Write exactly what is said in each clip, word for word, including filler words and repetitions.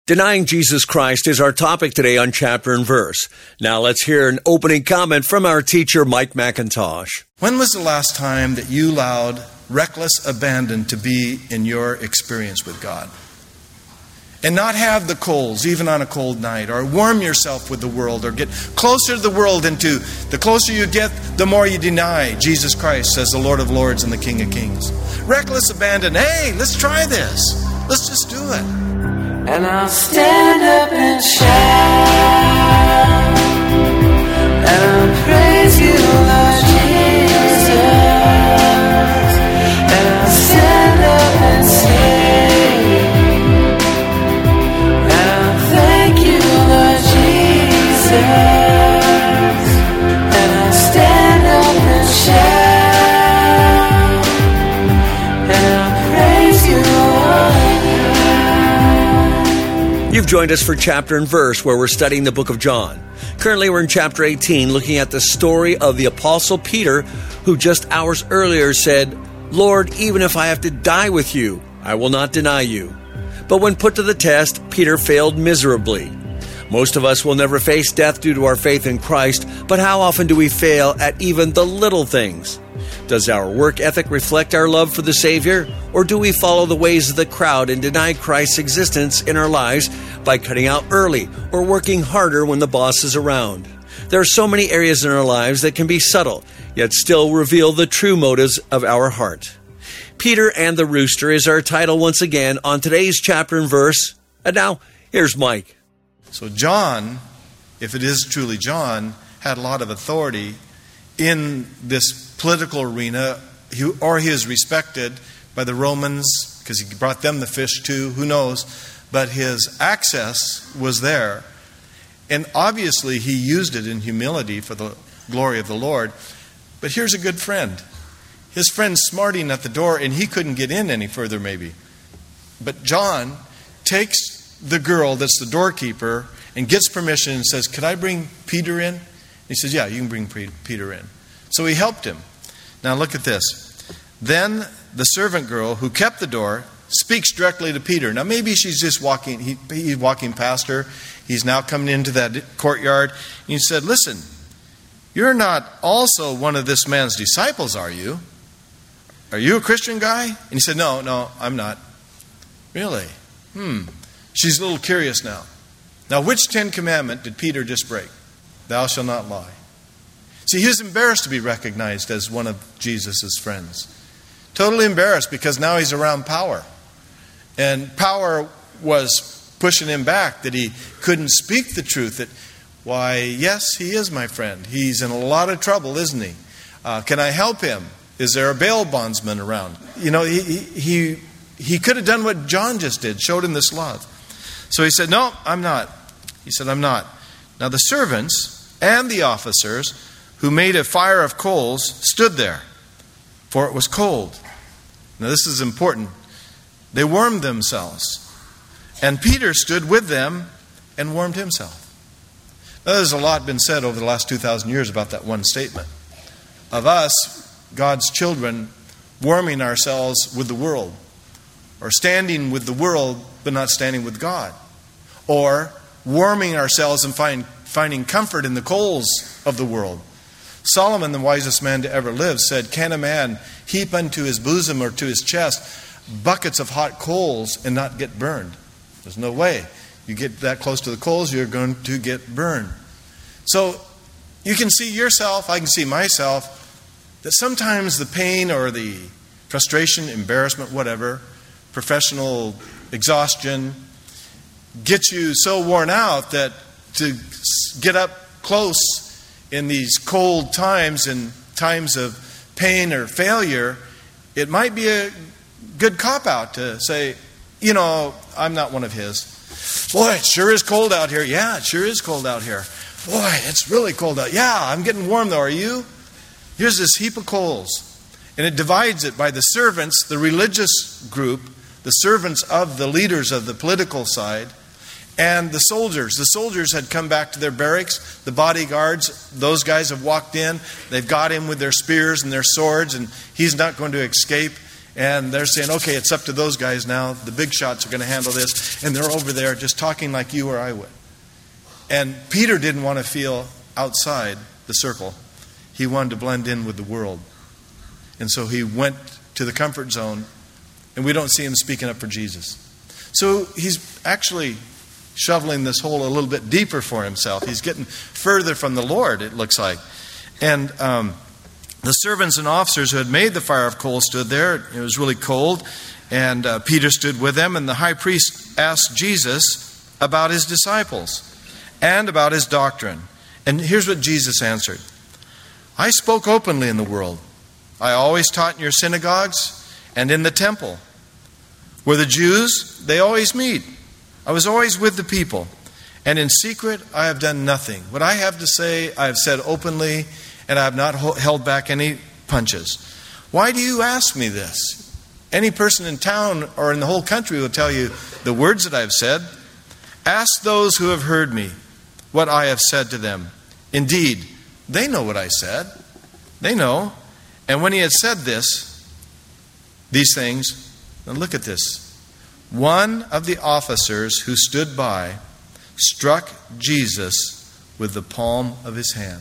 Denying Jesus Christ is our topic today on Chapter and Verse. Now let's hear an opening comment from our teacher, Mike McIntosh. When was the last time that you allowed reckless abandon to be in your experience with God? And not have the coals, even on a cold night, or warm yourself with the world, or get closer to the world into, the closer you get, the more you deny Jesus Christ as the Lord of Lords and the King of Kings. Reckless abandon, hey, let's try this. Let's just do it. And I'll stand up and shout, and I'll praise you, Lord Jesus. And I'll stand up and sing, and I'll thank you, Lord Jesus. And I'll stand up and shout, and I'll praise you, Lord. You've joined us for Chapter and Verse, where we're studying the book of John. Currently, we're in chapter eighteen, looking at the story of the Apostle Peter, who just hours earlier said, "Lord, even if I have to die with you, I will not deny you." But when put to the test, Peter failed miserably. Most of us will never face death due to our faith in Christ, but how often do we fail at even the little things? Does our work ethic reflect our love for the Savior, or do we follow the ways of the crowd and deny Christ's existence in our lives by cutting out early or working harder when the boss is around? There are so many areas in our lives that can be subtle, yet still reveal the true motives of our heart. Peter and the Rooster is our title once again on today's Chapter and Verse. And now, here's Mike. So John, if it is truly John, had a lot of authority in this political arena, or he is respected by the Romans because he brought them the fish too, who knows, but his access was there, and obviously he used it in humility for the glory of the Lord. But here's a good friend. His friend's smarting at the door, and he couldn't get in any further maybe, but John takes the girl that's the doorkeeper and gets permission and says, "Could I bring Peter in?" He says, "Yeah, you can bring Peter in." So he helped him. Now look at this. Then the servant girl who kept the door speaks directly to Peter. Now maybe she's just walking, he, he's walking past her. He's now coming into that courtyard. And he said, "Listen, you're not also one of this man's disciples, are you? Are you a Christian guy?" And he said, "No, no, I'm not." "Really? Hmm." She's a little curious now. Now which Ten Commandment did Peter just break? "Thou shalt not lie." See, he was embarrassed to be recognized as one of Jesus' friends. Totally embarrassed because now he's around power. And power was pushing him back, that he couldn't speak the truth. That, why, yes, he is my friend. He's in a lot of trouble, isn't he? Uh, can I help him? Is there a bail bondsman around? You know, he, he, he could have done what John just did, showed him this love. So he said, "No, I'm not." He said, "I'm not." Now the servants and the officers who made a fire of coals stood there, for it was cold. Now this is important. They warmed themselves, and Peter stood with them and warmed himself. Now, there's a lot been said over the last two thousand years about that one statement. Of us, God's children, warming ourselves with the world, or standing with the world but not standing with God, or warming ourselves and find, finding comfort in the coals of the world. Solomon, the wisest man to ever live, said, "Can a man heap unto his bosom or to his chest buckets of hot coals and not get burned?" There's no way. You get that close to the coals, you're going to get burned. So you can see yourself, I can see myself, that sometimes the pain or the frustration, embarrassment, whatever, professional exhaustion, gets you so worn out that to get up close in these cold times and times of pain or failure, it might be a good cop-out to say, you know, I'm not one of his. "Boy, it sure is cold out here." "Yeah, it sure is cold out here." "Boy, it's really cold out." "Yeah, I'm getting warm though. Are you?" Here's this heap of coals. And it divides it by the servants, the religious group, the servants of the leaders of the political side, and the soldiers. The soldiers had come back to their barracks. The bodyguards, those guys have walked in. They've got him with their spears and their swords, and he's not going to escape. And they're saying, okay, it's up to those guys now. The big shots are going to handle this. And they're over there just talking like you or I would. And Peter didn't want to feel outside the circle. He wanted to blend in with the world. And so he went to the comfort zone, and we don't see him speaking up for Jesus. So he's actually shoveling this hole a little bit deeper for himself. He's getting further from the Lord, it looks like. And um, the servants and officers who had made the fire of coals stood there. It was really cold, and uh, Peter stood with them, and the high priest asked Jesus about his disciples and about his doctrine. And here's what Jesus answered. I spoke openly in the world. I always taught in your synagogues and in the temple, where the Jews, they always meet. I was always with the people. And in secret, I have done nothing. What I have to say, I have said openly, and I have not held back any punches. Why do you ask me this? Any person in town or in the whole country will tell you the words that I have said. Ask those who have heard me what I have said to them. Indeed, they know what I said. They know. And when he had said this, these things, now look at this. One of the officers who stood by struck Jesus with the palm of his hand.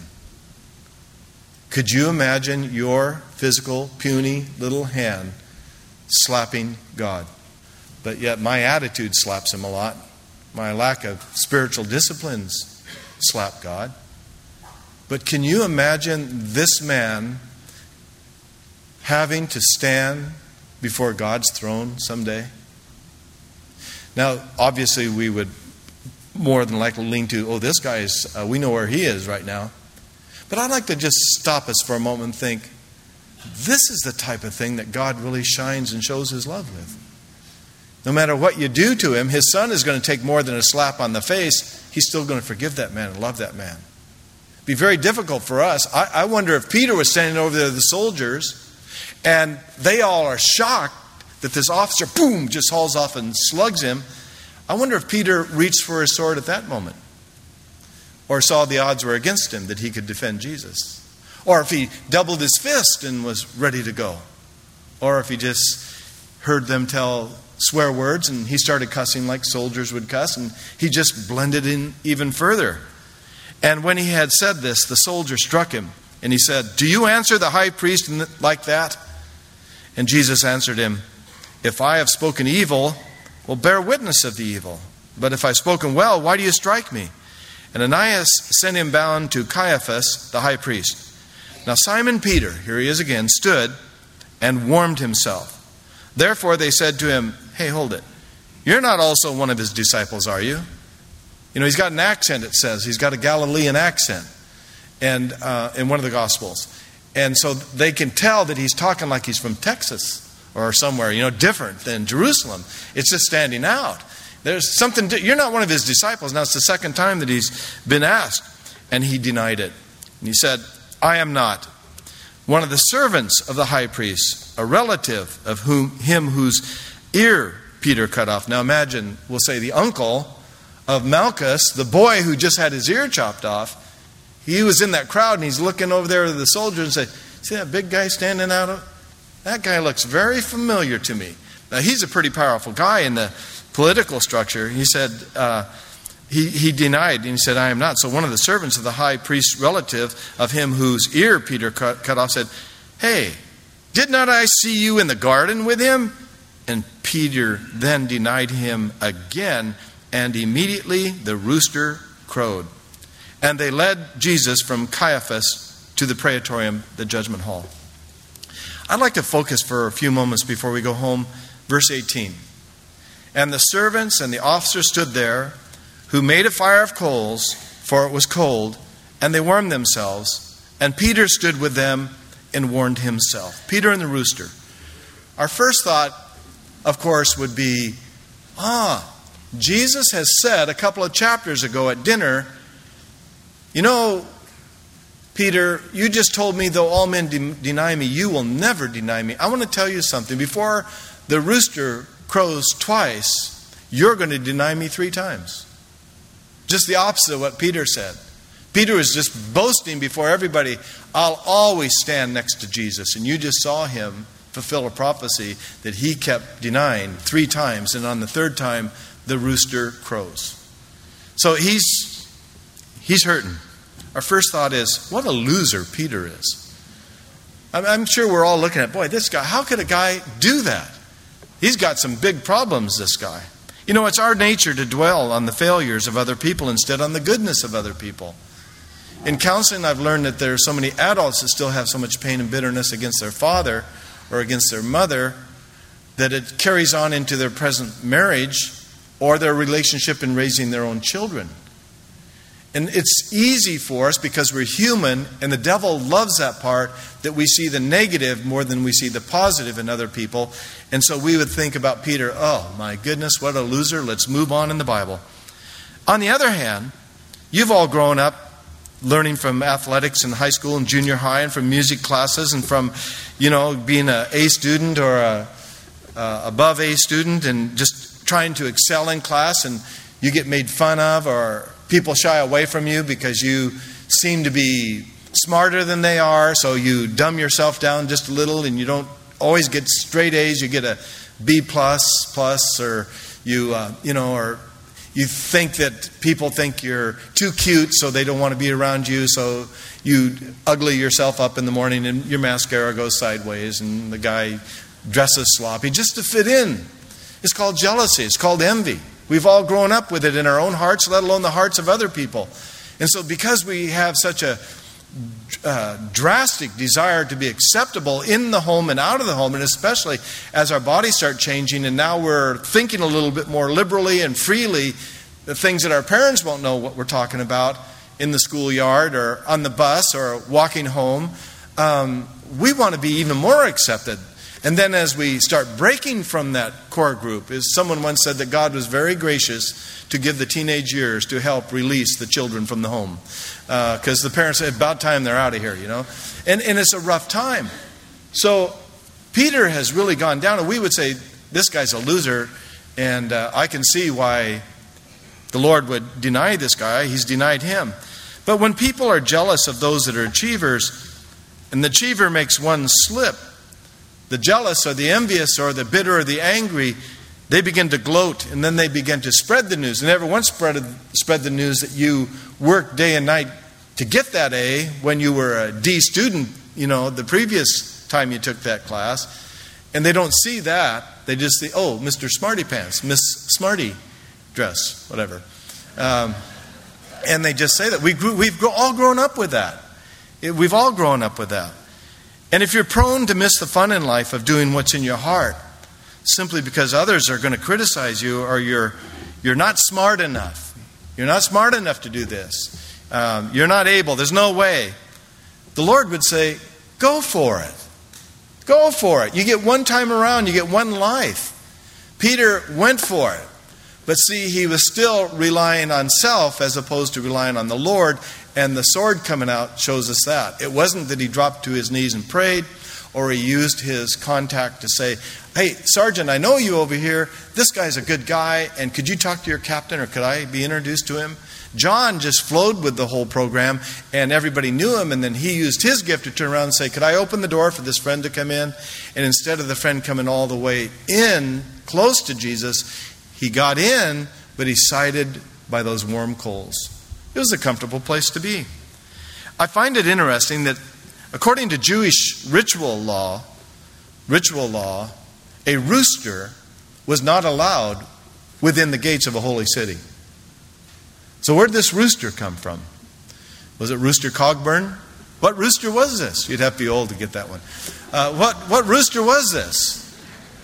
Could you imagine your physical, puny little hand slapping God? But yet my attitude slaps him a lot. My lack of spiritual disciplines slap God. But can you imagine this man having to stand before God's throne someday? Now, obviously, we would more than likely lean to, oh, this guy's, uh, we know where he is right now. But I'd like to just stop us for a moment and think, this is the type of thing that God really shines and shows his love with. No matter what you do to him, his son is going to take more than a slap on the face. He's still going to forgive that man and love that man. It'd be very difficult for us. I, I wonder if Peter was standing over there with the soldiers, and they all are shocked that this officer, boom, just hauls off and slugs him. I wonder if Peter reached for his sword at that moment, or saw the odds were against him that he could defend Jesus, or if he doubled his fist and was ready to go, or if he just heard them tell swear words and he started cussing like soldiers would cuss, and he just blended in even further. And when he had said this, the soldier struck him, and he said, do you answer the high priest like that? And Jesus answered him, if I have spoken evil, well, bear witness of the evil. But if I've spoken well, why do you strike me? And Ananias sent him bound to Caiaphas, the high priest. Now Simon Peter, here he is again, stood and warmed himself. Therefore they said to him, hey, hold it. You're not also one of his disciples, are you? You know, he's got an accent, it says. He's got a Galilean accent and uh, in one of the Gospels. And so they can tell that he's talking like he's from Texas or somewhere, you know, different than Jerusalem. It's just standing out. There's something, you're not one of his disciples. Now it's the second time that he's been asked, and he denied it. And he said, I am not. One of the servants of the high priest, a relative of whom him whose ear Peter cut off. Now imagine, we'll say the uncle of Malchus, the boy who just had his ear chopped off. He was in that crowd, and he's looking over there at the soldiers and said, see that big guy standing out of? That guy looks very familiar to me. Now he's a pretty powerful guy in the political structure. He said, uh, he, he denied, and he said, I am not. So one of the servants of the high priest's relative of him whose ear Peter cut, cut off said, hey, did not I see you in the garden with him? And Peter then denied him again, and immediately the rooster crowed. And they led Jesus from Caiaphas to the praetorium, the judgment hall. I'd like to focus for a few moments before we go home. Verse eighteen. And the servants and the officers stood there, who made a fire of coals, for it was cold, and they warmed themselves. And Peter stood with them and warmed himself. Peter and the rooster. Our first thought, of course, would be, ah, Jesus has said a couple of chapters ago at dinner, you know, Peter, you just told me, though all men de- deny me, you will never deny me. I want to tell you something. Before the rooster crows twice, you're going to deny me three times. Just the opposite of what Peter said. Peter was just boasting before everybody, I'll always stand next to Jesus. And you just saw him fulfill a prophecy that he kept denying three times, and on the third time, the rooster crows. So he's he's hurting. Our first thought is, what a loser Peter is. I'm, I'm sure we're all looking at, boy, this guy, how could a guy do that? He's got some big problems, this guy. You know, it's our nature to dwell on the failures of other people instead on the goodness of other people. In counseling, I've learned that there are so many adults that still have so much pain and bitterness against their father or against their mother that it carries on into their present marriage or their relationship in raising their own children. And it's easy for us, because we're human, and the devil loves that part, that we see the negative more than we see the positive in other people. And so we would think about Peter, oh my goodness, what a loser, let's move on in the Bible. On the other hand, you've all grown up learning from athletics in high school and junior high, and from music classes, and from, you know, being an A student or a, a above A student, and just trying to excel in class, and you get made fun of, or people shy away from you because you seem to be smarter than they are, so you dumb yourself down just a little, and you don't always get straight A's. You get a B plus plus, or you uh, you know, or you think that people think you're too cute, so they don't want to be around you, so you ugly yourself up in the morning, and your mascara goes sideways, and the guy dresses sloppy just to fit in. It's called jealousy. It's called envy. We've all grown up with it in our own hearts, let alone the hearts of other people. And so because we have such a uh, drastic desire to be acceptable in the home and out of the home, and especially as our bodies start changing, and now we're thinking a little bit more liberally and freely, the things that our parents won't know what we're talking about in the schoolyard or on the bus or walking home, um, we want to be even more accepted. And then as we start breaking from that core group, as someone once said that God was very gracious to give the teenage years to help release the children from the home. Because uh, the parents said, about time they're out of here, you know. And, and it's a rough time. So Peter has really gone down, and we would say, this guy's a loser, and uh, I can see why the Lord would deny this guy. He's denied him. But when people are jealous of those that are achievers, and the achiever makes one slip, the jealous or the envious or the bitter or the angry, they begin to gloat, and then they begin to spread the news. And everyone spread, spread the news that you worked day and night to get that A when you were a D student, you know, the previous time you took that class. And they don't see that. They just see, oh, Mister Smarty Pants, Miss Smarty Dress, whatever. Um, and they just say that. We grew, we've all grown up with that. We've all grown up with that. And if you're prone to miss the fun in life of doing what's in your heart, simply because others are going to criticize you, or you're you're not smart enough. You're not smart enough to do this. Um, you're not able. There's no way. The Lord would say, go for it. Go for it. You get one time around. You get one life. Peter went for it. But see, he was still relying on self as opposed to relying on the Lord. And the sword coming out shows us that. It wasn't that he dropped to his knees and prayed, or he used his contact to say, hey, Sergeant, I know you over here. This guy's a good guy, and could you talk to your captain, or could I be introduced to him? John just flowed with the whole program, and everybody knew him, and then he used his gift to turn around and say, could I open the door for this friend to come in? And instead of the friend coming all the way in, close to Jesus, he got in, but he sided by those warm coals. It was a comfortable place to be. I find it interesting that according to Jewish ritual law, ritual law, a rooster was not allowed within the gates of a holy city. So where did this rooster come from? Was it Rooster Cogburn? What rooster was this? You'd have to be old to get that one. Uh, what, what rooster was this?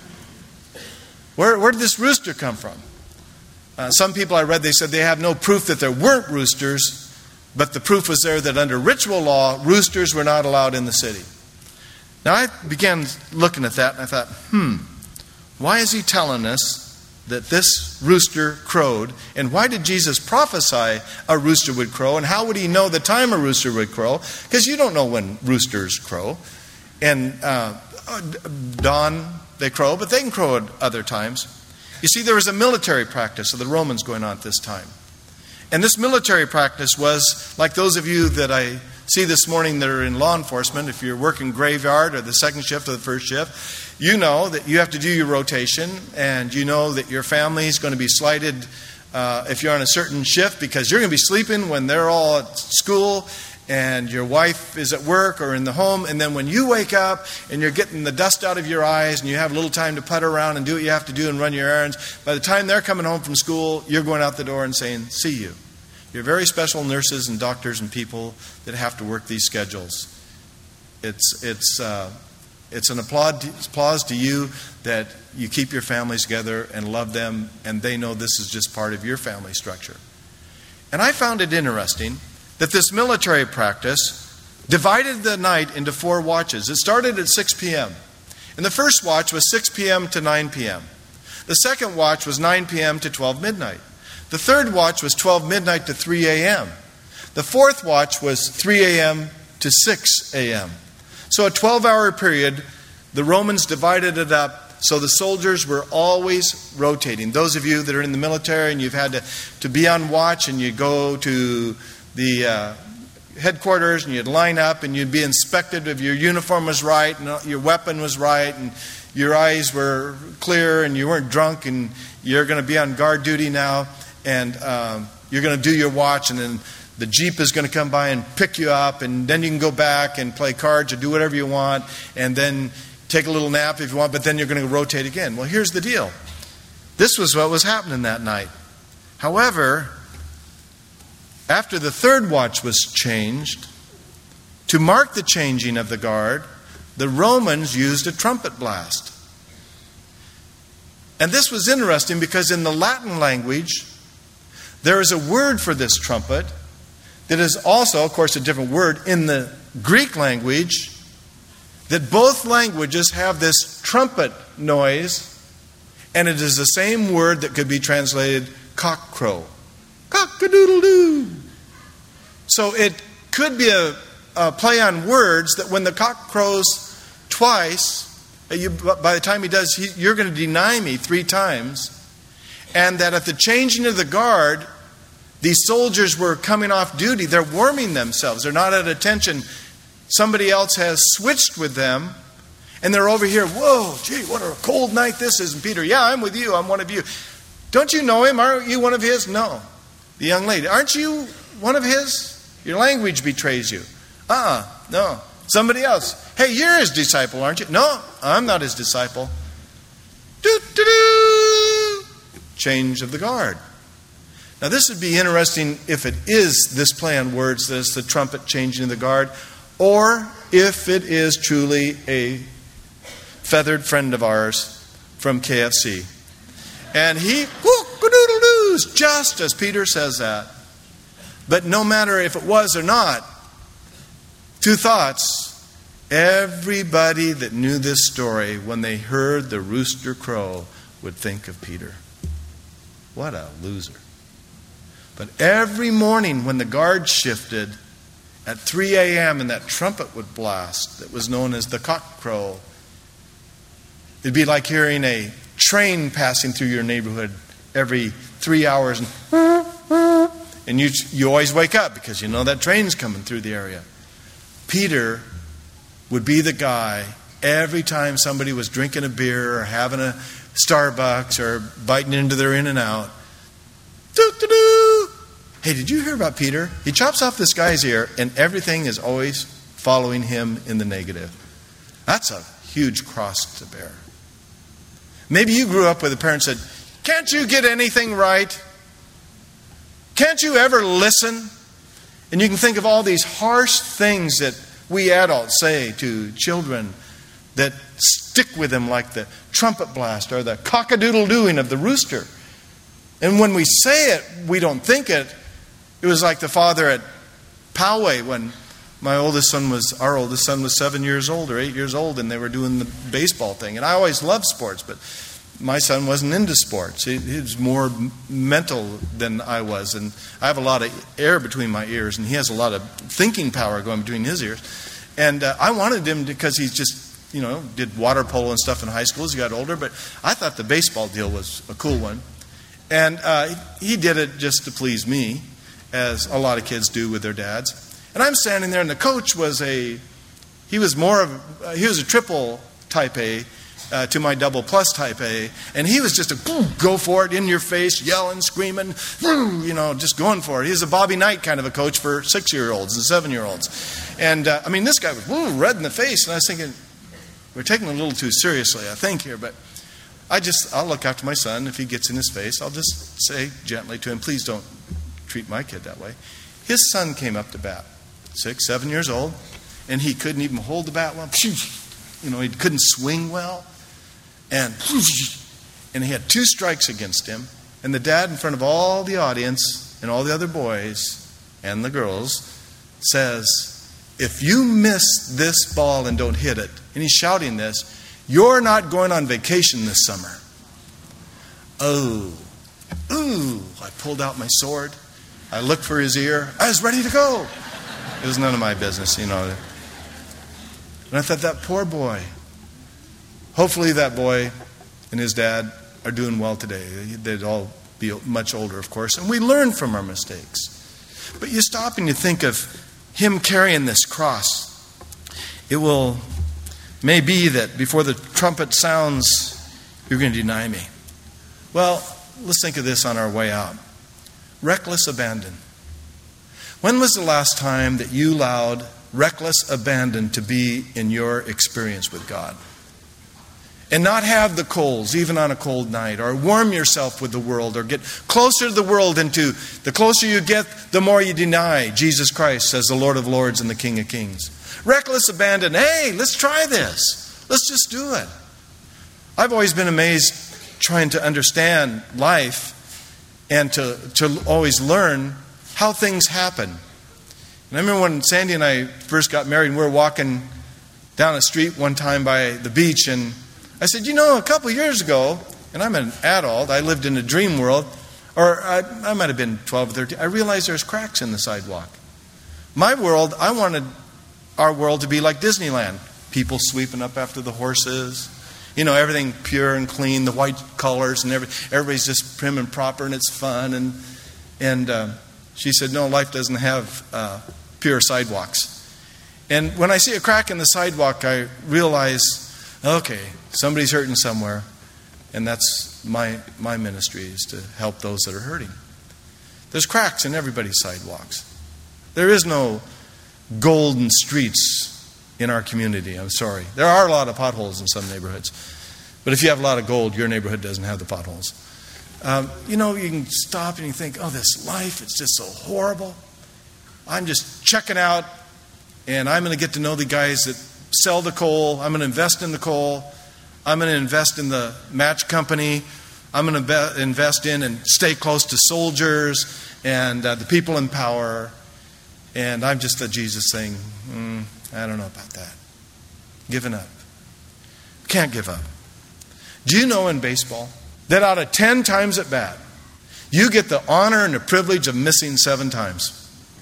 Where, where did this rooster come from? Uh, some people I read, they said they have no proof that there weren't roosters, but the proof was there that under ritual law, roosters were not allowed in the city. Now I began looking at that, and I thought, hmm, why is he telling us that this rooster crowed? And why did Jesus prophesy a rooster would crow? And how would he know the time a rooster would crow? Because you don't know when roosters crow. And uh, dawn, they crow, but they can crow at other times. You see, there was a military practice of the Romans going on at this time. And this military practice was like those of you that I see this morning that are in law enforcement, if you're working graveyard or the second shift or the first shift, you know that you have to do your rotation, and you know that your family is going to be slighted uh, if you're on a certain shift, because you're going to be sleeping when they're all at school and your wife is at work or in the home, and then when you wake up and you're getting the dust out of your eyes and you have a little time to putter around and do what you have to do and run your errands, by the time they're coming home from school, you're going out the door and saying, see you. You're very special nurses and doctors and people that have to work these schedules. It's it's uh, it's an applaud applause to you that you keep your families together and love them, and they know this is just part of your family structure. And I found it interesting that this military practice divided the night into four watches. It started at six p.m. And the first watch was six p.m. to nine p.m. The second watch was nine p.m. to twelve midnight. The third watch was twelve midnight to three a.m. The fourth watch was three a.m. to six a.m. So a twelve-hour period, the Romans divided it up so the soldiers were always rotating. Those of you that are in the military and you've had to, to be on watch, and you go to the uh, headquarters and you'd line up and you'd be inspected if your uniform was right and your weapon was right and your eyes were clear and you weren't drunk, and you're going to be on guard duty now, and um, you're going to do your watch, and then the Jeep is going to come by and pick you up, and then you can go back and play cards or do whatever you want, and then take a little nap if you want, but then you're going to rotate again. Well, here's the deal. This was what was happening that night. However, after the third watch was changed, to mark the changing of the guard, the Romans used a trumpet blast. And this was interesting because in the Latin language, there is a word for this trumpet that is also, of course, a different word in the Greek language, that both languages have this trumpet noise, and it is the same word that could be translated cock crow. Cock-a-doodle-doo. So it could be a, a play on words that when the cock crows twice, you, by the time he does, he, you're going to deny me three times. And that at the changing of the guard, these soldiers were coming off duty. They're warming themselves. They're not at attention. Somebody else has switched with them. And they're over here, whoa, gee, what a cold night this is. And Peter, yeah, I'm with you. I'm one of you. Don't you know him? Aren't you one of his? No. The young lady, aren't you one of his? Your language betrays you. Uh-uh, no. Somebody else. Hey, you're his disciple, aren't you? No, I'm not his disciple. Do-do-do! Change of the guard. Now, this would be interesting if it is this play on words, that it's the trumpet changing of the guard, or if it is truly a feathered friend of ours from K F C. And he whoop-a-doodle-doos, just as Peter says that. But no matter if it was or not, two thoughts. Everybody that knew this story, when they heard the rooster crow, would think of Peter. What a loser. But every morning when the guard shifted at three a.m. and that trumpet would blast that was known as the cock crow, it'd be like hearing a train passing through your neighborhood every three hours. And, and you, you always wake up because you know that train's coming through the area. Peter would be the guy every time somebody was drinking a beer or having a Starbucks or biting into their In-N-Out. Doo-doo-doo. Hey, did you hear about Peter? He chops off this guy's ear and everything is always following him in the negative. That's a huge cross to bear. Maybe you grew up with a parent who said, can't you get anything right? Can't you ever listen? And you can think of all these harsh things that we adults say to children that stick with them like the trumpet blast or the cock-a-doodle-dooing of the rooster. And when we say it, we don't think it. It was like the father at Poway when my oldest son was, our oldest son was seven years old or eight years old, and they were doing the baseball thing. And I always loved sports, but my son wasn't into sports. He, he was more mental than I was. And I have a lot of air between my ears, and he has a lot of thinking power going between his ears. And uh, I wanted him because he just, you know, did water polo and stuff in high school as he got older. But I thought the baseball deal was a cool one. And uh, he did it just to please me, as a lot of kids do with their dads. And I'm standing there, and the coach was a, he was more of, uh, he was a triple type A uh, to my double plus type A. And he was just a go for it, in your face, yelling, screaming, you know, just going for it. He was a Bobby Knight kind of a coach for six-year-olds and seven-year-olds. And, uh, I mean, this guy was woo, red in the face. And I was thinking, we're taking it a little too seriously, I think, here. But I just, I'll look after my son. If he gets in his face, I'll just say gently to him, please don't treat my kid that way. His son came up to bat, six, seven years old, and he couldn't even hold the bat well. You know, he couldn't swing well. And, and he had two strikes against him. And the dad, in front of all the audience and all the other boys and the girls, says, if you miss this ball and don't hit it, and he's shouting this, you're not going on vacation this summer. Oh, ooh, I pulled out my sword. I looked for his ear. I was ready to go. It was none of my business, you know. And I thought, that poor boy. Hopefully that boy and his dad are doing well today. They'd all be much older, of course. And we learn from our mistakes. But you stop and you think of him carrying this cross. It will, may be that before the trumpet sounds, you're going to deny me. Well, let's think of this on our way out. Reckless abandon. When was the last time that you allowed reckless abandon to be in your experience with God? And not have the coals, even on a cold night, or warm yourself with the world, or get closer to the world. Into the closer you get, the more you deny Jesus Christ as the Lord of Lords and the King of Kings. Reckless abandon. Hey, let's try this. Let's just do it. I've always been amazed trying to understand life and to, to always learn how things happen. And I remember when Sandy and I first got married, and we were walking down a street one time by the beach, and I said, you know, a couple of years ago, and I'm an adult, I lived in a dream world, or I, I might have been twelve or thirteen, I realized there's cracks in the sidewalk. My world, I wanted our world to be like Disneyland. People sweeping up after the horses, you know, everything pure and clean, the white colors, and every, everybody's just prim and proper, and it's fun. And and uh, she said, no, life doesn't have uh, pure sidewalks. And when I see a crack in the sidewalk, I realize, okay, somebody's hurting somewhere, and that's my my ministry, is to help those that are hurting. There's cracks in everybody's sidewalks. There is no golden streets in our community, I'm sorry. There are a lot of potholes in some neighborhoods. But if you have a lot of gold, your neighborhood doesn't have the potholes. Um, you know, you can stop and you think, oh, this life, it's just so horrible. I'm just checking out, and I'm going to get to know the guys that sell the coal. I'm going to invest in the coal. I'm going to invest in the match company. I'm going to be- invest in and stay close to soldiers and uh, the people in power. And I'm just a Jesus saying, mm, I don't know about that. Giving up. Can't give up. Do you know in baseball that out of ten times at bat, you get the honor and the privilege of missing seven times?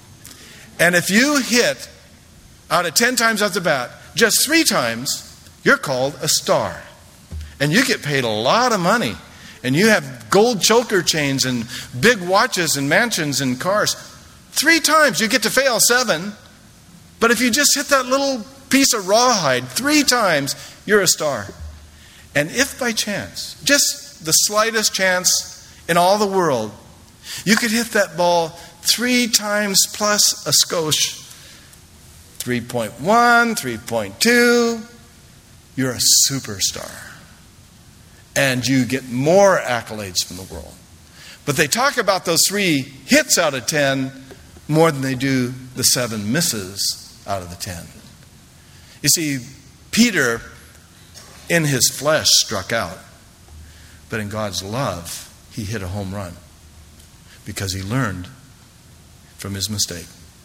And if you hit out of ten times at the bat, just three times, you're called a star. And you get paid a lot of money. And you have gold choker chains and big watches and mansions and cars. Three times you get to fail seven. But if you just hit that little piece of rawhide three times, you're a star. And if by chance, just the slightest chance in all the world, you could hit that ball three times plus a skosh, three point one, three point two, you're a superstar. And you get more accolades from the world. But they talk about those three hits out of ten more than they do the seven misses out of the ten. You see, Peter, in his flesh, struck out. But in God's love, he hit a home run. Because he learned from his mistake.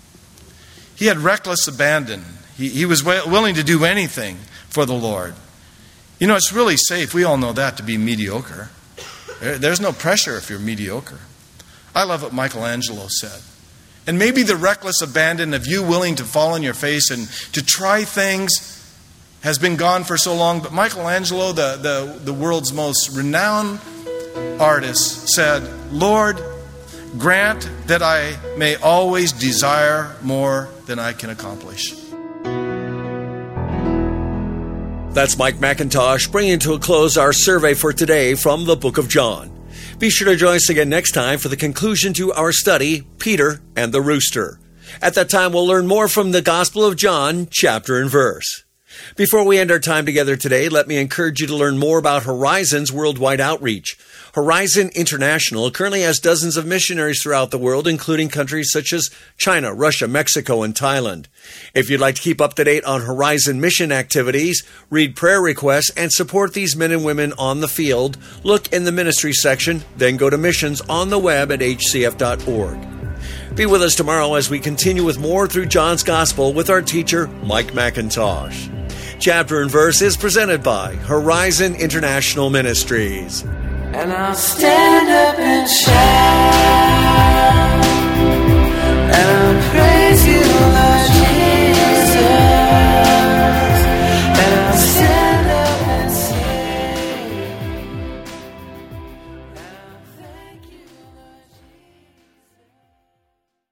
He had reckless abandon. He, he was willing to do anything for the Lord. You know, it's really safe, we all know that, to be mediocre. There's no pressure if you're mediocre. I love what Michelangelo said. And maybe the reckless abandon of you willing to fall on your face and to try things has been gone for so long. But Michelangelo, the, the, the world's most renowned artist, said, Lord, grant that I may always desire more than I can accomplish. That's Mike McIntosh bringing to a close our survey for today from the book of John. Be sure to join us again next time for the conclusion to our study, Peter and the Rooster. At that time, we'll learn more from the Gospel of John, chapter and verse. Before we end our time together today, let me encourage you to learn more about Horizon's worldwide outreach. Horizon International currently has dozens of missionaries throughout the world, including countries such as China, Russia, Mexico, and Thailand. If you'd like to keep up to date on Horizon mission activities, read prayer requests, and support these men and women on the field, look in the ministry section, then go to missions on the web at h c f dot org. Be with us tomorrow as we continue with more through John's Gospel with our teacher, Mike McIntosh. Chapter and Verse is presented by Horizon International Ministries. And I'll stand up and shout.